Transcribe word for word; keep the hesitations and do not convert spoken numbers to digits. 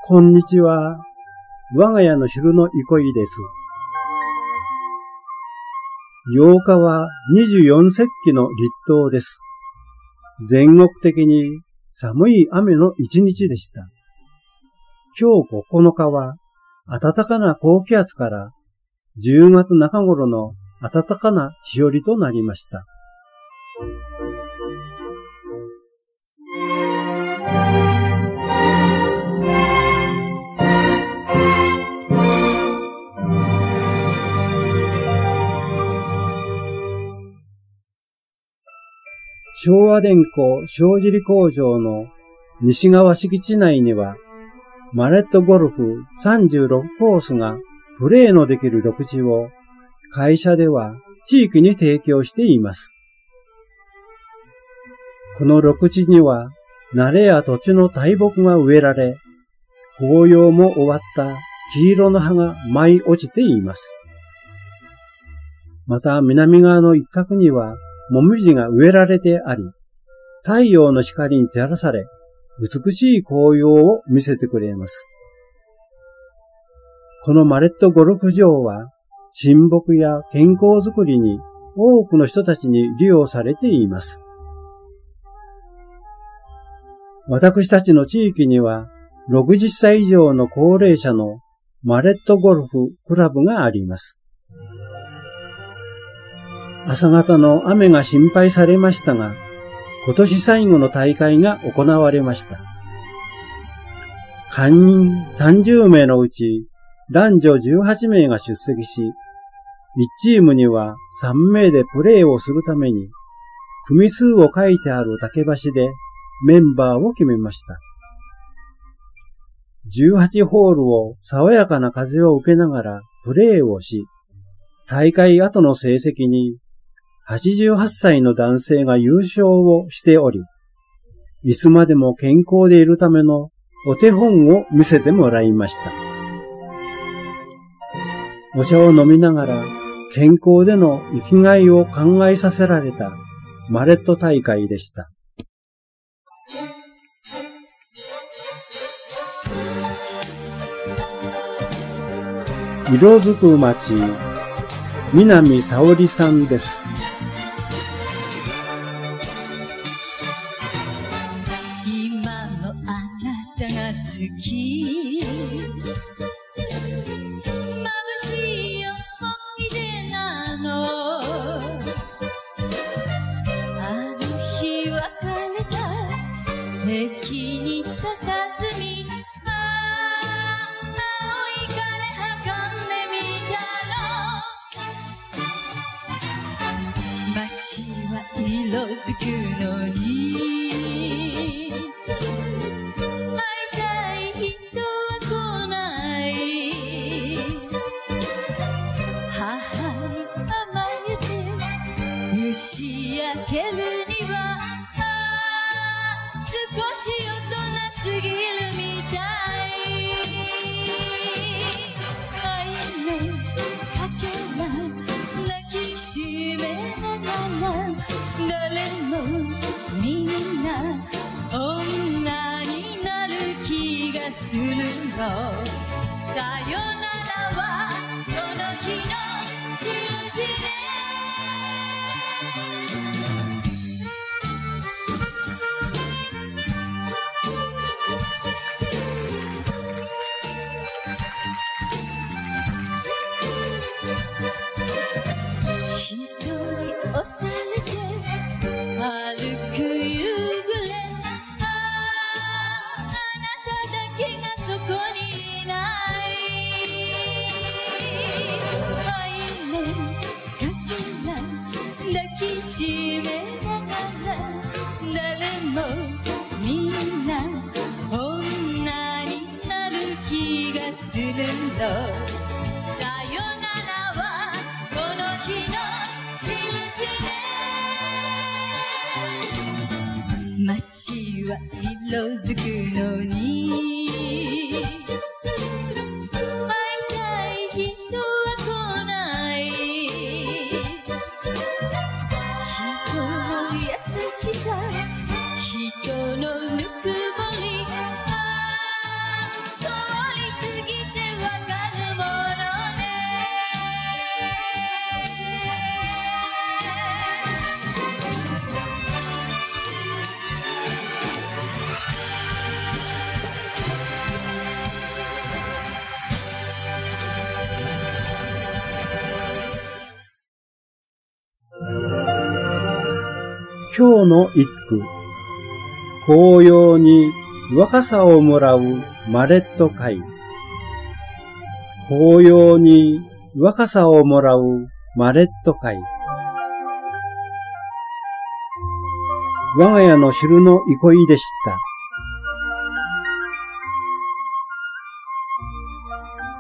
こんにちは。我が家の汁の憩いです。ようかはにじゅうよん節気の立冬です。全国的に寒い雨の一日でした。今日ここのかは暖かな高気圧からじゅうがつ中頃の暖かな日和となりました。昭和電工塩尻工場の西側敷地内にはマレットゴルフさんじゅうろくコースがプレーのできる緑地を会社では地域に提供しています。この緑地には苗や土地の大木が植えられ、紅葉も終わった黄色の葉が舞い落ちています。また南側の一角にはもみじが植えられてあり、太陽の光に照らされ、美しい紅葉を見せてくれます。このマレットゴルフ場は、親睦や健康づくりに多くの人たちに利用されています。私たちの地域には、ろくじゅっさい以上の高齢者のマレットゴルフクラブがあります。朝方の雨が心配されましたが、今年最後の大会が行われました。会員さんじゅうめいのうち男女じゅうはちめいが出席し、いちチームにはさんめいでプレーをするために、組数を書いてある竹橋でメンバーを決めました。じゅうはちホールを爽やかな風を受けながらプレーをし、大会後の成績にはちじゅうはっさいの男性が優勝をしており、いつまでも健康でいるためのお手本を見せてもらいました。お茶を飲みながら健康での生きがいを考えさせられたマレット大会でした。色づく街、南沙織さんです。 好き眩しい思い出なのあの日別れた駅に佇みあ青い枯葉んでみたの街は色づくのに打ち明けるには少し大人すぎるみたい愛のかけら抱きしめながら誰もみんな女になる気がするのさよならはその日の印でか今日の一句。紅葉に若さをもらうマレット会。紅葉に若さをもらうマレット会。我が家の汁の憩いでした。